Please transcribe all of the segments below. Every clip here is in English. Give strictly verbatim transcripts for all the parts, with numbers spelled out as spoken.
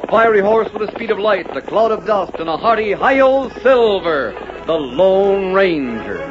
fiery horse with the speed of light, a cloud of dust, and a hearty Hi-Yo Silver, the Lone Ranger.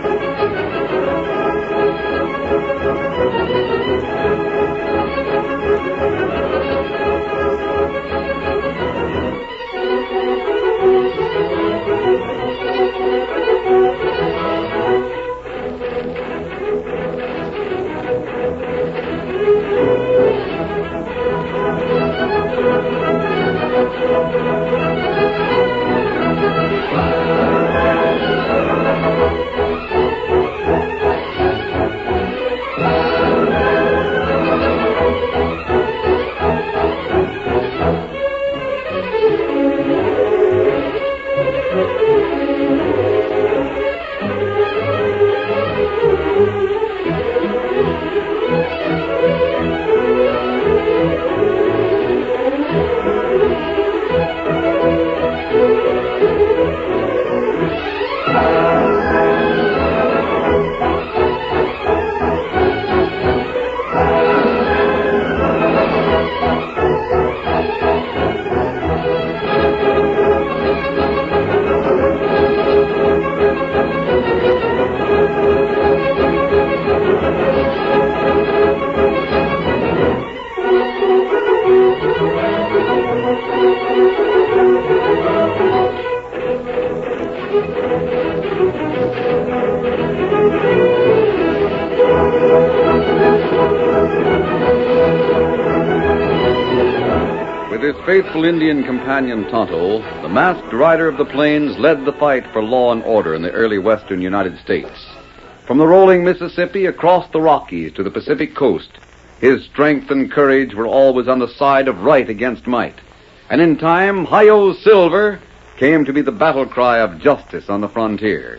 With his faithful Indian companion Tonto, the masked rider of the plains led the fight for law and order in the early western United States. From the rolling Mississippi across the Rockies to the Pacific coast, his strength and courage were always on the side of right against might. And in time, Hi-Yo Silver came to be the battle cry of justice on the frontier.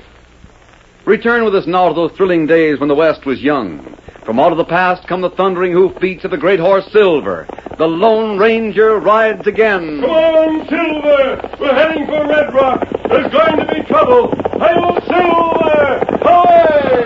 Return with us now to those thrilling days when the West was young. From out of the past come the thundering hoofbeats of the great horse Silver. The Lone Ranger rides again. Come on, Silver! We're heading for Red Rock. There's going to be trouble. Hi-Yo Silver! Away!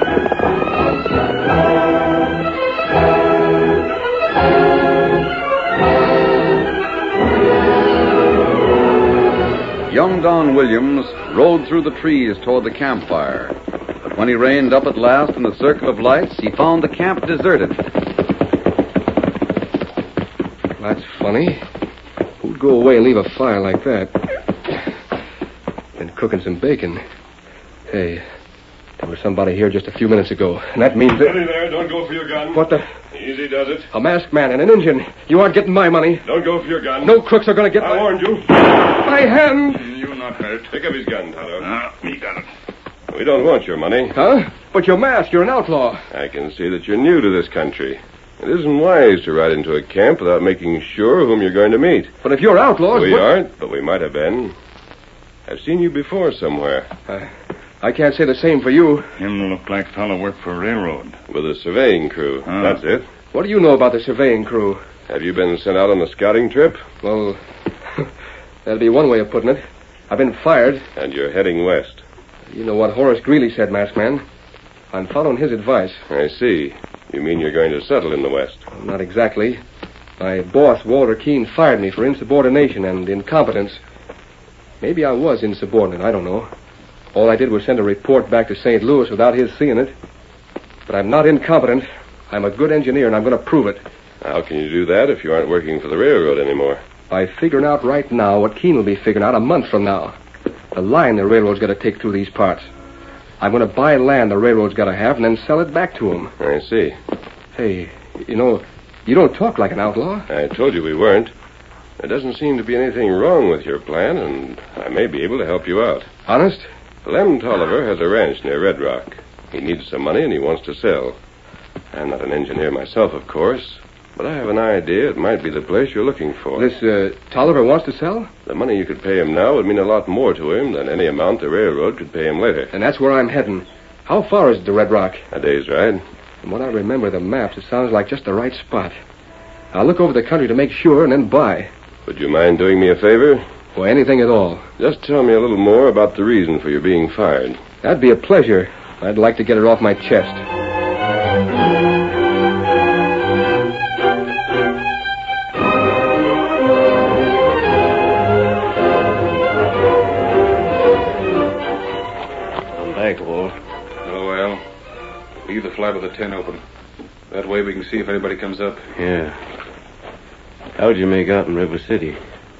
Young Don Williams rode through the trees toward the campfire. But when he reined up at last in the circle of lights, he found the camp deserted. That's funny. Who'd go away and leave a fire like that? Been cooking some bacon. Hey, there was somebody here just a few minutes ago, and that means that... Steady there. Don't go for your gun. What the... Easy does it. A masked man and an Indian. You aren't getting my money. Don't go for your gun. No crooks are going to get I my... warned you. My hand! You're not hurt. Pick up his gun, Tonto. Ah, me got it. We don't want your money. Huh? But you're masked. You're an outlaw. I can see that you're new to this country. It isn't wise to ride into a camp without making sure whom you're going to meet. But if you're outlaws... We what... aren't, but we might have been. I've seen you before somewhere. I, I can't say the same for you. Him look like fellow work for railroad. With a surveying crew. Huh. That's it. What do you know about the surveying crew? Have you been sent out on a scouting trip? Well, that'd be one way of putting it. I've been fired. And you're heading west. You know what Horace Greeley said, masked man. I'm following his advice. I see. You mean you're going to settle in the west? Well, not exactly. My boss, Walter Keene, fired me for insubordination and incompetence. Maybe I was insubordinate, I don't know. All I did was send a report back to Saint Louis without his seeing it. But I'm not incompetent. I'm a good engineer, and I'm going to prove it. How can you do that if you aren't working for the railroad anymore? By figuring out right now what Keene will be figuring out a month from now. The line the railroad's got to take through these parts. I'm going to buy land the railroad's got to have and then sell it back to him. I see. Hey, you know, you don't talk like an outlaw. I told you we weren't. There doesn't seem to be anything wrong with your plan, and I may be able to help you out. Honest? Lem Tolliver has a ranch near Red Rock. He needs some money, and he wants to sell. I'm not an engineer myself, of course, but I have an idea it might be the place you're looking for. This, uh, Tolliver wants to sell? The money you could pay him now would mean a lot more to him than any amount the railroad could pay him later. And that's where I'm heading. How far is it to Red Rock? A day's ride. From what I remember the maps, it sounds like just the right spot. I'll look over the country to make sure and then buy. Would you mind doing me a favor? Or anything at all. Just tell me a little more about the reason for your being fired. That'd be a pleasure. I'd like to get it off my chest. Leave the flap of the tent open. That way we can see if anybody comes up. Yeah. How'd you make out in River City?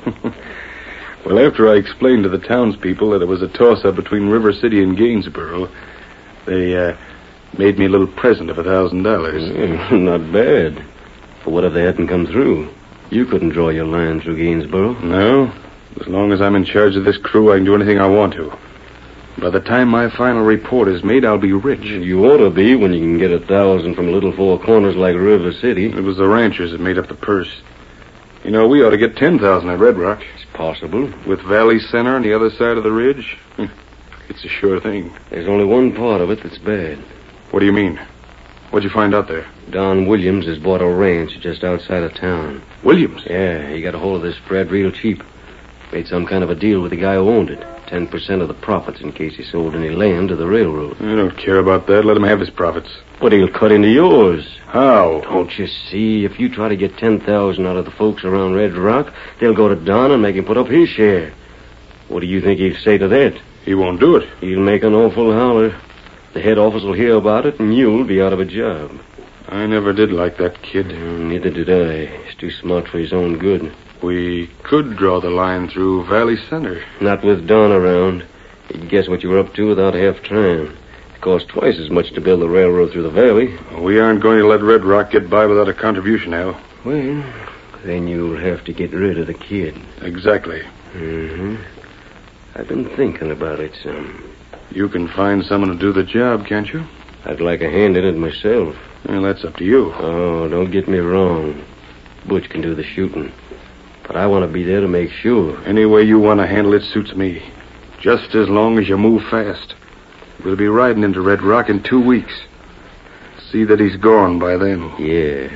Well, after I explained to the townspeople that it was a toss-up between River City and Gainsboro, they uh, made me a little present of a thousand dollars. Not bad. But what if they hadn't come through? You couldn't draw your line through Gainsboro. No. As long as I'm in charge of this crew, I can do anything I want to. By the time my final report is made, I'll be rich. You ought to be when you can get a thousand from little four corners like River City. It was the ranchers that made up the purse. You know, we ought to get ten thousand at Red Rock. It's possible. With Valley Center on the other side of the ridge, it's a sure thing. There's only one part of it that's bad. What do you mean? What'd you find out there? Don Williams has bought a ranch just outside of town. Williams? Yeah, he got a hold of this spread real cheap. Made some kind of a deal with the guy who owned it. Ten percent of the profits in case he sold any land to the railroad. I don't care about that. Let him have his profits. But he'll cut into yours. How? Don't you see? If you try to get ten thousand out of the folks around Red Rock, they'll go to Don and make him put up his share. What do you think he'll say to that? He won't do it. He'll make an awful holler. The head office will hear about it, and you'll be out of a job. I never did like that kid. Uh, neither did I. He's too smart for his own good. We could draw the line through Valley Center. Not with Don around. He'd guess what you were up to without half trying. It costs twice as much to build the railroad through the valley. We aren't going to let Red Rock get by without a contribution, Al. Well, then you'll have to get rid of the kid. Exactly. Mm-hmm. I've been thinking about it some. You can find someone to do the job, can't you? I'd like a hand in it myself. Well, that's up to you. Oh, don't get me wrong. Butch can do the shooting. But I want to be there to make sure. Any way you want to handle it suits me. Just as long as you move fast. We'll be riding into Red Rock in two weeks. See that he's gone by then. Yeah.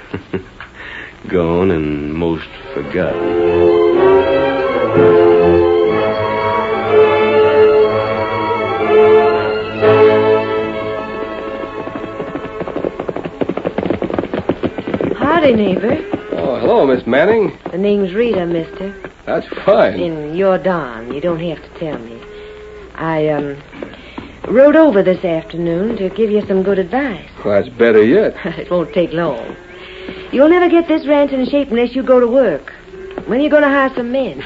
Gone and most forgotten. Howdy, neighbor. Oh, hello, Miss Manning. The name's Rita, mister. That's fine. And you're Don. You don't have to tell me. I, um, rode over this afternoon to give you some good advice. Well, that's better yet. It won't take long. You'll never get this ranch in shape unless you go to work. When are you going to hire some men?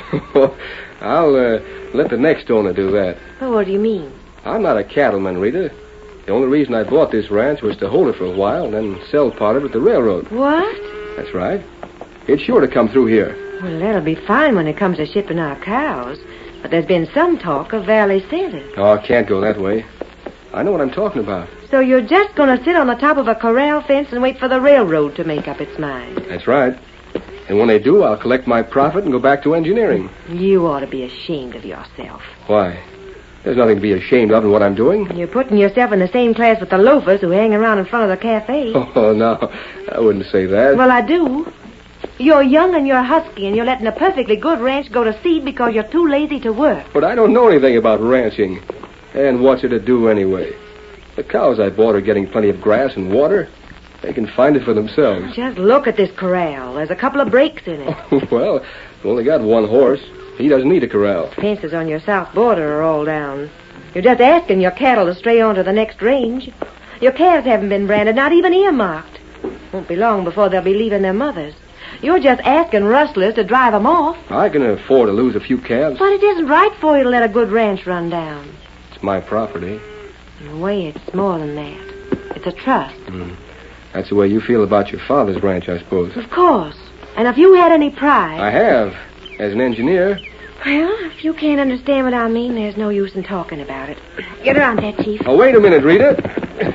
I'll uh, let the next owner do that. Oh, what do you mean? I'm not a cattleman, Rita. The only reason I bought this ranch was to hold it for a while and then sell part of it to the railroad. What? That's right. It's sure to come through here. Well, that'll be fine when it comes to shipping our cows. But there's been some talk of Valley Center. Oh, I can't go that way. I know what I'm talking about. So you're just going to sit on the top of a corral fence and wait for the railroad to make up its mind? That's right. And when they do, I'll collect my profit and go back to engineering. You ought to be ashamed of yourself. Why? There's nothing to be ashamed of in what I'm doing. You're putting yourself in the same class with the loafers who hang around in front of the cafe. Oh, no. I wouldn't say that. Well, I do. You're young and you're husky, and you're letting a perfectly good ranch go to seed because you're too lazy to work. But I don't know anything about ranching. And what's it to do anyway? The cows I bought are getting plenty of grass and water. They can find it for themselves. Just look at this corral. There's a couple of breaks in it. Well, I've only got one horse. He doesn't need a corral. Fences on your south border are all down. You're just asking your cattle to stray on to the next range. Your calves haven't been branded, not even earmarked. Won't be long before they'll be leaving their mothers. You're just asking rustlers to drive them off. I can afford to lose a few calves. But it isn't right for you to let a good ranch run down. It's my property. In a way, it's more than that. It's a trust. Mm. That's the way you feel about your father's ranch, I suppose. Of course. And if you had any pride... I have. As an engineer. Well, if you can't understand what I mean, there's no use in talking about it. Get around that, Chief. Oh, wait a minute, Rita.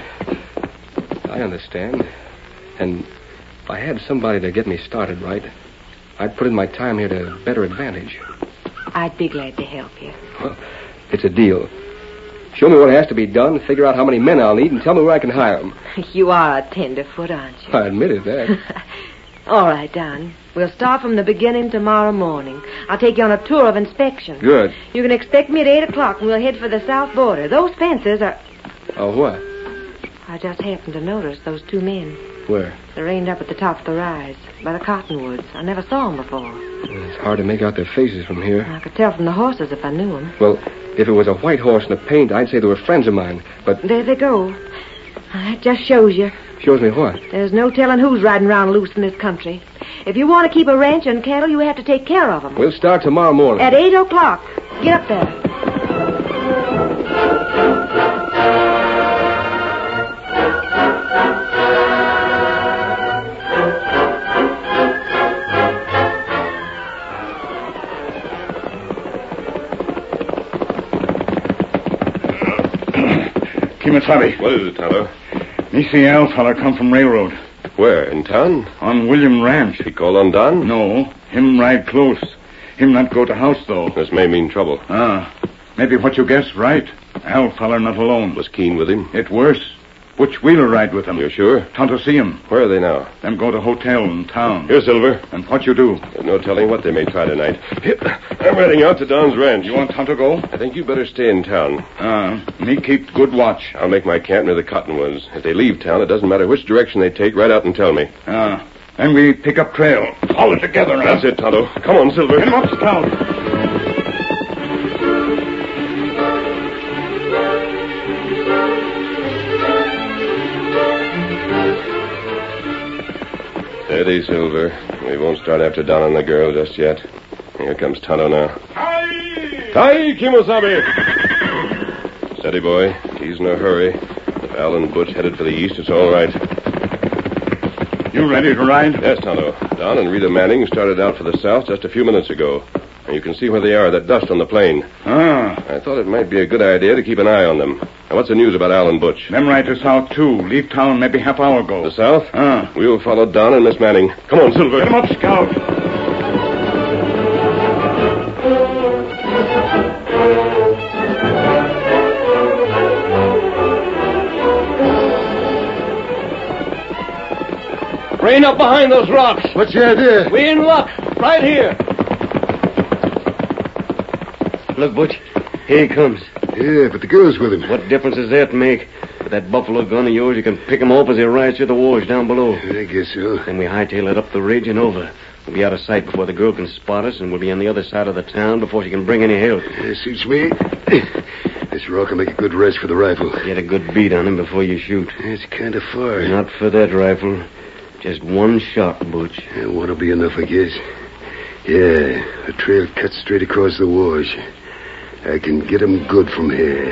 I understand. And if I had somebody to get me started right, I'd put in my time here to better advantage. I'd be glad to help you. Well, it's a deal. Show me what has to be done, figure out how many men I'll need, and tell me where I can hire them. You are a tenderfoot, aren't you? I admitted that. All right, Don. We'll start from the beginning tomorrow morning. I'll take you on a tour of inspection. Good. You can expect me at eight o'clock, and we'll head for the south border. Those fences are... Oh, what? I just happened to notice those two men. Where? They're reined up at the top of the rise, by the cottonwoods. I never saw them before. It's hard to make out their faces from here. I could tell from the horses if I knew them. Well, if it was a white horse in the paint, I'd say they were friends of mine, but... There they go. That just shows you. Shows me what? There's no telling who's riding around loose in this country. If you want to keep a ranch and cattle, you have to take care of them. We'll start tomorrow morning. At eight o'clock. Get up there. Kimasabi. What is it, Tonto? Me see Al fella come from railroad. Where? In town? On William Ranch. He call on Don? No. Him ride close. Him not go to house, though. This may mean trouble. Ah. Maybe what you guessed right. Al fella not alone. Was Keen with him? It worse. Butch Wheeler ride with him. You're sure? Tonto see him. Where are they now? Them go to hotel in town. Here, Silver. And what you do? There's no telling what they may try tonight. Here, I'm riding out to Don's ranch. You want Tonto go? I think you better stay in town. Ah. Me keep good watch. I'll make my camp near the cottonwoods. If they leave town, it doesn't matter which direction they take. Ride out and tell me. Ah. Then we pick up trail. Follow together, huh? That's it, Tonto. Come on, Silver. Come up, Scout. Steady, Silver. We won't start after Don and the girl just yet. Here comes Tonto now. Aye! Tai Kimosabe! Steady, boy. He's in a hurry. If Al and Butch headed for the east, it's all right. You ready to ride? Yes, Tonto. Don and Rita Manning started out for the south just a few minutes ago. And you can see where they are, that dust on the plain. Ah. I thought it might be a good idea to keep an eye on them. Now, what's the news about Al and Butch? Them ride to south, too. Leave town maybe half hour ago. The south? Ah. We'll follow Don and Miss Manning. Come on, Silver. Get 'em up, Scout. Rain up behind those rocks. What's the idea? We in luck. Right here. Look, Butch. Here he comes. Yeah, but the girl's with him. What difference does that make? With that buffalo gun of yours, you can pick him off as he rides through the wash down below. I guess so. Then we hightail it up the ridge and over. We'll be out of sight before the girl can spot us, and we'll be on the other side of the town before she can bring any help. Yeah, suits me. This rock will make a good rest for the rifle. Get a good beat on him before you shoot. It's kind of far. Not for that rifle. Just one shot, Butch. Yeah, one'll be enough, I guess. Yeah, the trail cuts straight across the wash. I can get him good from here.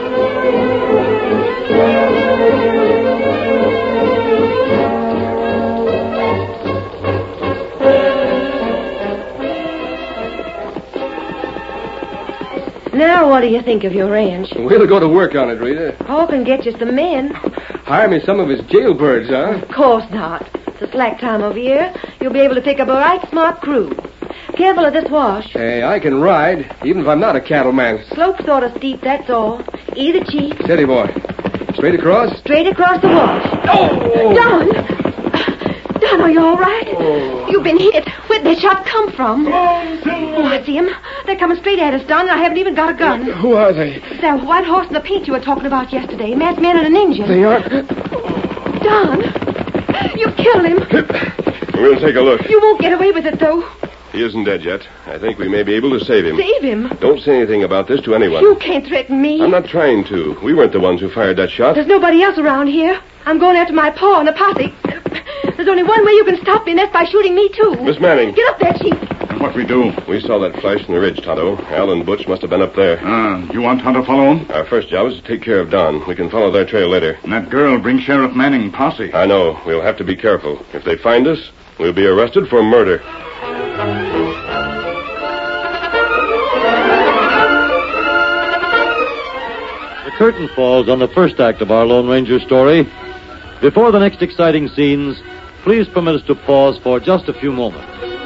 Now, what do you think of your ranch? We'll go to work on it, Rita. Paul can get you some men. Hire me some of his jailbirds, huh? Of course not. It's a slack time of year. You'll be able to pick up a right smart crew. Careful of this wash. Hey, I can ride, even if I'm not a cattleman. Slope's sort of steep, that's all. Either cheek. Steady, boy. Straight across? Straight across the wash. Oh! Don! Don, are you all right? Oh. You've been hit. Where'd that shot come from? Oh, I see them. They're coming straight at us, Don, and I haven't even got a gun. Who are they? It's that white horse and the paint you were talking about yesterday. Masked man and an Indian. They are... Don! You killed him. We'll take a look. You won't get away with it, though. He isn't dead yet. I think we may be able to save him. Save him? Don't say anything about this to anyone. You can't threaten me. I'm not trying to. We weren't the ones who fired that shot. There's nobody else around here. I'm going after my paw and a posse. There's only one way you can stop me, and that's by shooting me, too. Miss Manning. Get up there, Chief. What we do? We saw that flash from the ridge, Tonto. Al and Butch must have been up there. Ah, you want Tonto follow him? Our first job is to take care of Don. We can follow their trail later. And that girl bring Sheriff Manning posse. I know. We'll have to be careful. If they find us, we'll be arrested for murder. The curtain falls on the first act of our Lone Ranger story. Before the next exciting scenes, please permit us to pause for just a few moments.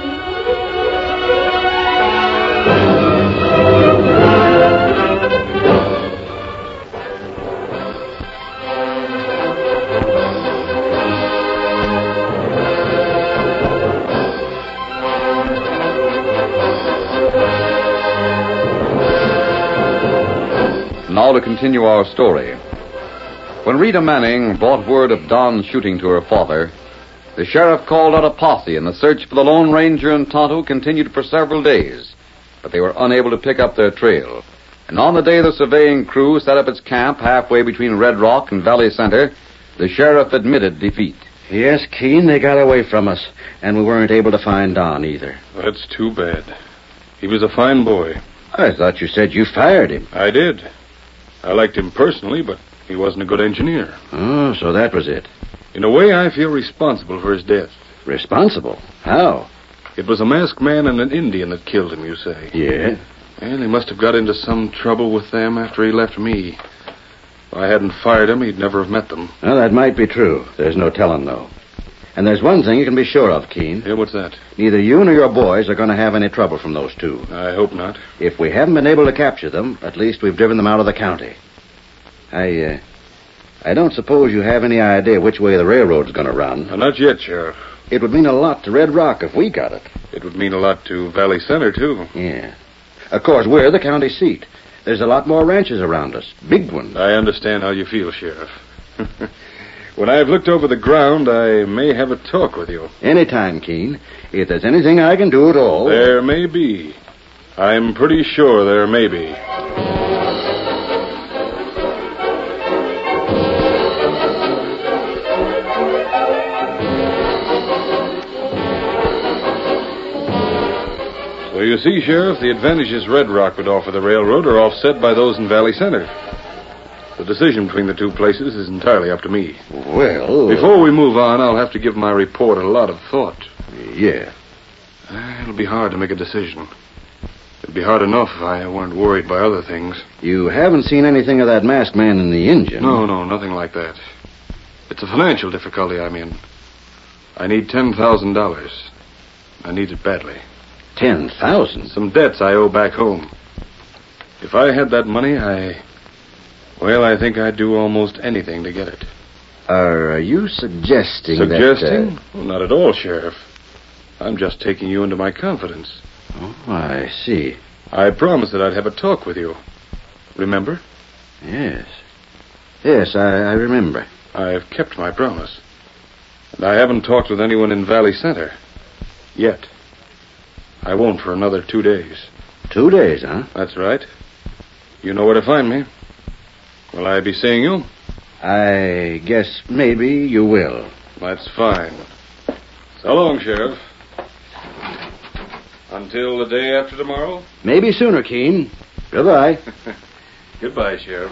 Now to continue our story. When Rita Manning brought word of Don's shooting to her father, the sheriff called out a posse, and the search for the Lone Ranger and Tonto continued for several days, but they were unable to pick up their trail. And on the day the surveying crew set up its camp halfway between Red Rock and Valley Center, The sheriff admitted defeat. Yes, Keene, they got away from us, and we weren't able to find Don either. That's too bad. He was a fine boy. I thought you said you fired him. I did. I liked him personally, but he wasn't a good engineer. Oh, so that was it. In a way, I feel responsible for his death. Responsible? How? It was a masked man and an Indian that killed him, you say? Yeah. And he must have got into some trouble with them after he left me. If I hadn't fired him, he'd never have met them. Well, that might be true. There's no telling, though. And there's one thing you can be sure of, Keene. Yeah, what's that? Neither you nor your boys are going to have any trouble from those two. I hope not. If we haven't been able to capture them, at least we've driven them out of the county. I, uh, I don't suppose you have any idea which way the railroad's going to run. Uh, not yet, Sheriff. It would mean a lot to Red Rock if we got it. It would mean a lot to Valley Center, too. Yeah. Of course, we're the county seat. There's a lot more ranches around us. Big ones. I understand how you feel, Sheriff. When I've looked over the ground, I may have a talk with you. Anytime, Keene. If there's anything I can do at all... There may be. I'm pretty sure there may be. So you see, Sheriff, the advantages Red Rock would offer the railroad are offset by those in Valley Center. The decision between the two places is entirely up to me. Well... Before we move on, I'll have to give my report a lot of thought. Yeah. Uh, it'll be hard to make a decision. It'd be hard enough if I weren't worried by other things. You haven't seen anything of that masked man in the engine? No, no, nothing like that. It's a financial difficulty I'm in. I need ten thousand dollars. I need it badly. Ten thousand? Some debts I owe back home. If I had that money, I... Well, I think I'd do almost anything to get it. Are you suggesting, suggesting? that... Uh... Well, not at all, Sheriff. I'm just taking you into my confidence. Oh, I see. I promised that I'd have a talk with you. Remember? Yes. Yes, I, I remember. I've kept my promise. And I haven't talked with anyone in Valley Center. Yet. I won't for another two days. Two days, huh? That's right. You know where to find me. Will I be seeing you? I guess maybe you will. That's fine. So long, Sheriff. Until the day after tomorrow? Maybe sooner, Keene. Goodbye. Goodbye, Sheriff.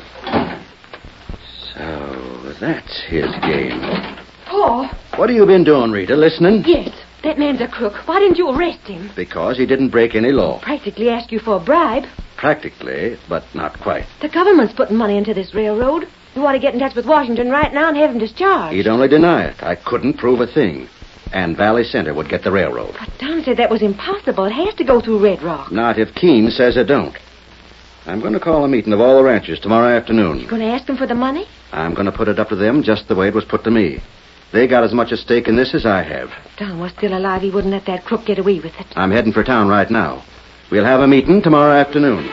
So, that's his game. Paul. What have you been doing, Rita? Listening? Yes, that man's a crook. Why didn't you arrest him? Because he didn't break any law. Practically asked you for a bribe. Practically, but not quite. The government's putting money into this railroad. You ought to get in touch with Washington right now and have him discharged. He'd only deny it. I couldn't prove a thing. And Valley Center would get the railroad. But Don said that was impossible. It has to go through Red Rock. Not if Keene says it don't. I'm going to call a meeting of all the ranchers tomorrow afternoon. You going to ask them for the money? I'm going to put it up to them just the way it was put to me. They got as much at stake in this as I have. If Don was still alive, he wouldn't let that crook get away with it. I'm heading for town right now. We'll have a meeting tomorrow afternoon.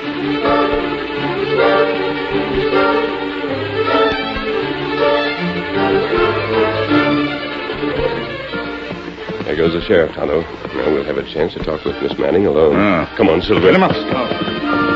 There goes the sheriff, Tonto. Now we'll have a chance to talk with Miss Manning alone. Ah. Come on, Silver. Get him up. Oh.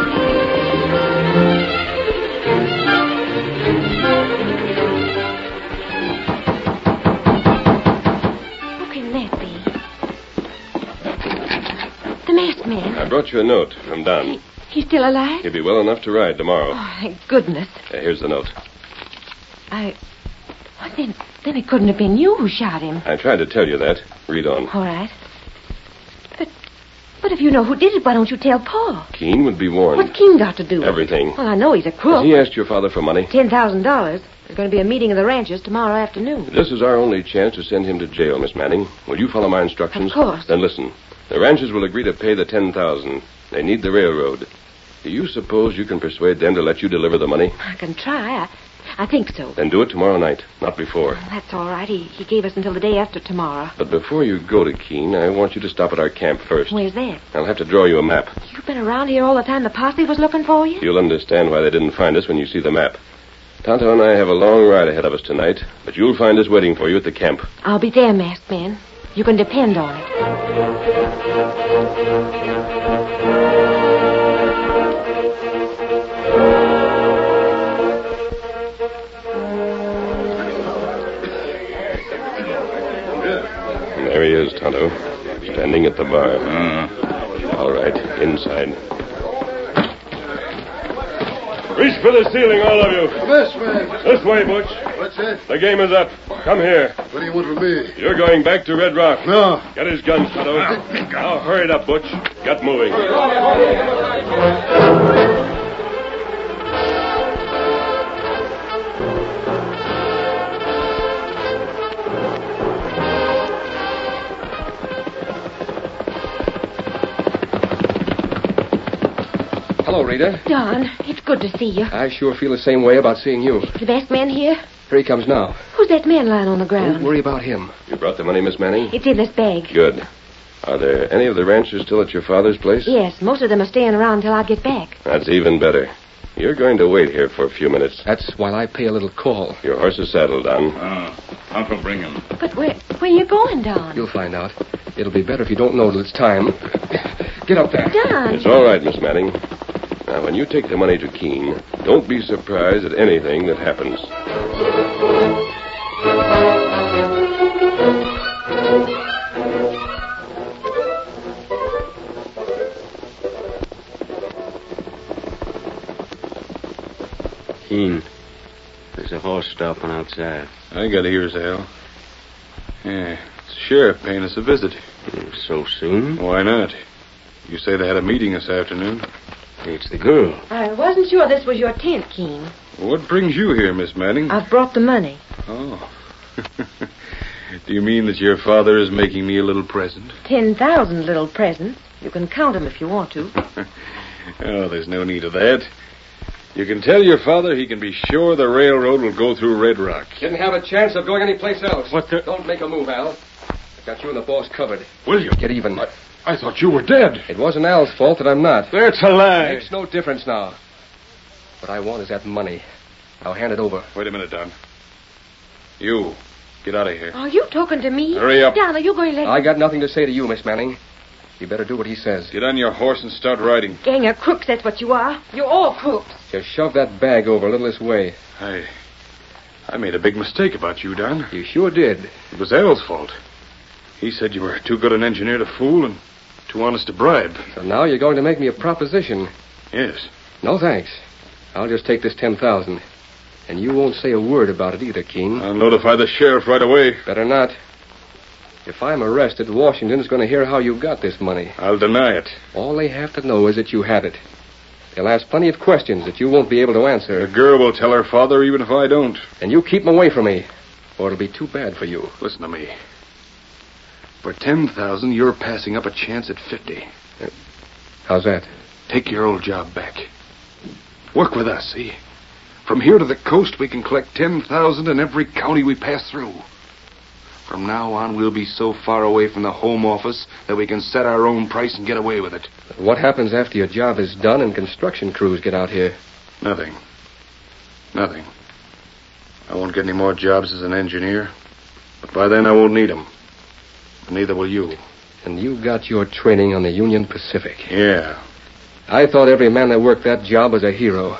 I brought you a note from Don. He, he's still alive? He'll be well enough to ride tomorrow. Oh, thank goodness. Uh, here's the note. I... Well, then, then it couldn't have been you who shot him. I tried to tell you that. Read on. All right. But, but if you know who did it, why don't you tell Paul? Keene would be warned. What's Keene got to do with it? Everything. Well, I know he's a crook. Has he asked your father for money? Ten thousand dollars. There's going to be a meeting of the ranchers tomorrow afternoon. This is our only chance to send him to jail, Miss Manning. Will you follow my instructions? Of course. Then listen. The ranchers will agree to pay the ten thousand. They need the railroad. Do you suppose you can persuade them to let you deliver the money? I can try. I, I think so. Then do it tomorrow night, not before. That's all right. He, he gave us until the day after tomorrow. But before you go to Keene, I want you to stop at our camp first. Where's that? I'll have to draw you a map. You've been around here all the time the posse was looking for you? You'll understand why they didn't find us when you see the map. Tonto and I have a long ride ahead of us tonight, but you'll find us waiting for you at the camp. I'll be there, masked man. You can depend on it. There he is, Tonto. Standing at the bar. Uh, All right, inside. Reach for the ceiling, all of you. This way. This way, Butch. What's it? The game is up. Come here. What do you want from me? You're going back to Red Rock. No. Get his guns, Tonto. Now, hurry it up, Butch. Get moving. Hello, Rita. Don, it's good to see you. I sure feel the same way about seeing you. The best man here? Here he comes now. Who's that man lying on the ground? Don't worry about him. You brought the money, Miss Manning? It's in this bag. Good. Are there any of the ranchers still at your father's place? Yes, most of them are staying around until I get back. That's even better. You're going to wait here for a few minutes. That's while I pay a little call. Your horse is saddled, Don. uh, Uncle, bring him. But where where you going, Don? You'll find out. It'll be better if you don't know till it's time. Get up there. Don. It's all right, Miss Manning. Now, when you take the money to Keene, don't be surprised at anything that happens. Keene, there's a horse stopping outside. I got ears, Al. Yeah, it's the sheriff paying us a visit. So soon? Why not? You say they had a meeting this afternoon. It's the girl. I wasn't sure this was your tent, Keene. What brings you here, Miss Manning? I've brought the money. Oh. Do you mean that your father is making me a little present? Ten thousand little presents. You can count them if you want to. Oh, there's no need of that. You can tell your father he can be sure the railroad will go through Red Rock. Didn't have a chance of going anyplace else. What the... Don't make a move, Al. I got you and the boss covered. Will you? Get even. I, I thought you were dead. It wasn't Al's fault that I'm not. That's a lie. Makes no difference now. What I want is that money. I'll hand it over. Wait a minute, Don. You, get out of here. Are you talking to me? Hurry up. Don, are you going to let... I got nothing to say to you, Miss Manning. You better do what he says. Get on your horse and start riding. Gang of crooks, that's what you are. You're all crooks. Just shove that bag over a little this way. I... I made a big mistake about you, Don. You sure did. It was Al's fault. He said you were too good an engineer to fool and too honest to bribe. So now you're going to make me a proposition. Yes. No, thanks. I'll just take this ten thousand. And you won't say a word about it either, Keene. I'll notify the sheriff right away. Better not. If I'm arrested, Washington's going to hear how you got this money. I'll deny it. All they have to know is that you had it. They'll ask plenty of questions that you won't be able to answer. The girl will tell her father even if I don't. And you keep them away from me, or it'll be too bad for you. Listen to me. For ten thousand, you're passing up a chance at fifty. Uh, how's that? Take your old job back. Work with us, see? From here to the coast, we can collect ten thousand in every county we pass through. From now on, we'll be so far away from the home office that we can set our own price and get away with it. What happens after your job is done and construction crews get out here? Nothing. Nothing. I won't get any more jobs as an engineer, but by then I won't need them. Neither will you. And you got your training on the Union Pacific. Yeah. I thought every man that worked that job was a hero.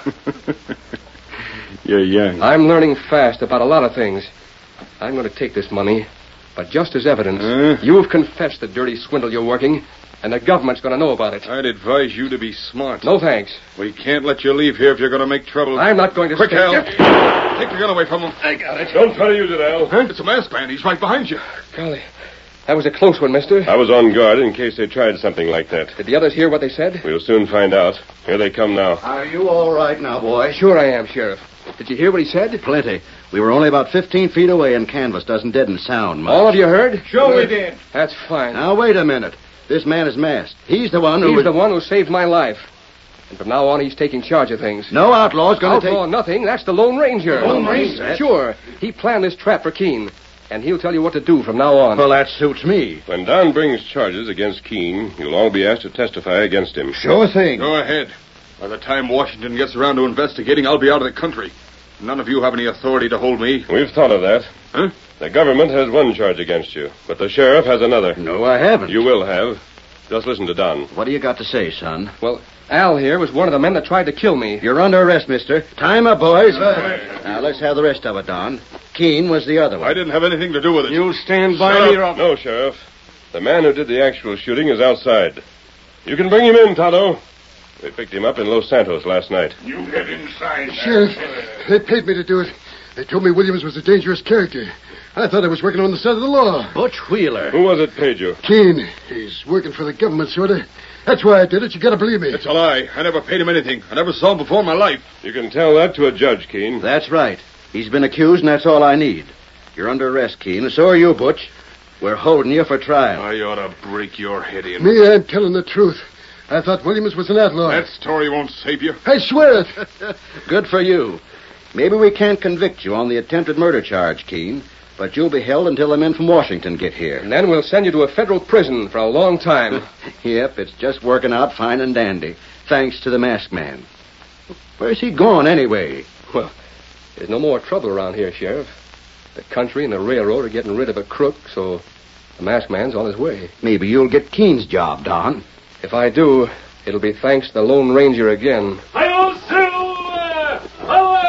You're young. I'm learning fast about a lot of things. I'm going to take this money, but just as evidence, Huh? you've confessed the dirty swindle you're working, and the government's going to know about it. I'd advise you to be smart. No thanks. We can't let you leave here if you're going to make trouble. I'm not going to Quick, stay- Al. Take the gun away from him. I got it. Don't try to use it, Al. Huh? It's a masked man. He's right behind you. Golly, that was a close one, mister. I was on guard in case they tried something like that. Did the others hear what they said? We'll soon find out. Here they come now. Are you all right now, boy? Sure I am, Sheriff. Did you hear what he said? Plenty. We were only about fifteen feet away, and canvas doesn't deaden sound much. All of you heard? Sure we did. That's fine. Now, wait a minute. This man is masked. He's the one who... He's was- the one who saved my life. And from now on, he's taking charge of things. No outlaw's going to take... Outlaw nothing. That's the Lone Ranger. Lone Ranger? Sure. He planned this trap for Keene. And he'll tell you what to do from now on. Well, that suits me. When Don brings charges against Keene, you'll all be asked to testify against him. Sure thing. Go ahead. By the time Washington gets around to investigating, I'll be out of the country. None of you have any authority to hold me. We've thought of that. Huh? The government has one charge against you, but the sheriff has another. No, I haven't. You will have. Just listen to Don. What do you got to say, son? Well, Al here was one of the men that tried to kill me. You're under arrest, mister. Time up, boys. Now, let's have the rest of it, Don. Keene was the other one. I didn't have anything to do with it. You stand by Shut me, up. Rob. No, Sheriff. The man who did the actual shooting is outside. You can bring him in, Tonto. We picked him up in Los Santos last night. You get inside. Sheriff, they paid me to do it. They told me Williams was a dangerous character. I thought I was working on the side of the law. Butch Wheeler. Who was it paid you? Keene. He's working for the government, sort of. That's why I did it. You gotta believe me. It's a lie. I never paid him anything. I never saw him before in my life. You can tell that to a judge, Keene. That's right. He's been accused, and that's all I need. You're under arrest, Keene, and so are you, Butch. We're holding you for trial. I ought to break your head in. Me, I'm telling the truth. I thought Williams was an outlaw. That story won't save you. I swear it. Good for you. Maybe we can't convict you on the attempted murder charge, Keene, but you'll be held until the men from Washington get here. And then we'll send you to a federal prison for a long time. Yep, it's just working out fine and dandy, thanks to the masked man. Where's he going, anyway? Well, there's no more trouble around here, Sheriff. The country and the railroad are getting rid of a crook, so the masked man's on his way. Maybe you'll get Keene's job, Don. If I do, it'll be thanks to the Lone Ranger again. Hi-yo, Silver! Away!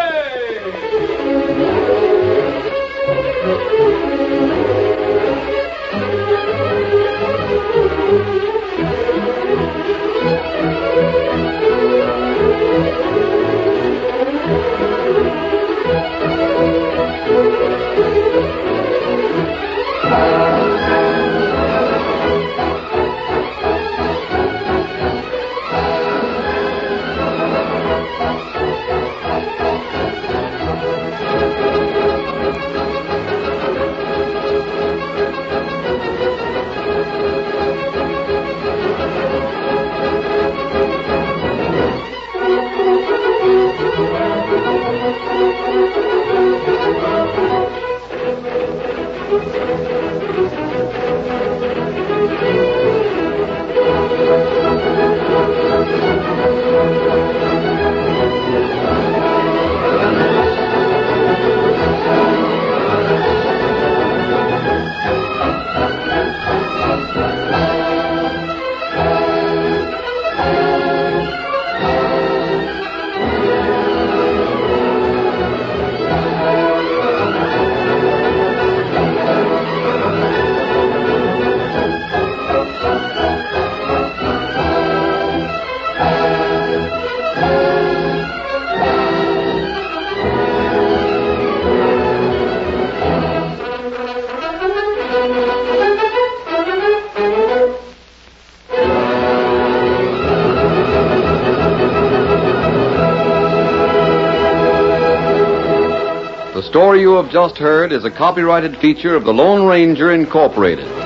The story you have just heard is a copyrighted feature of the Lone Ranger Incorporated.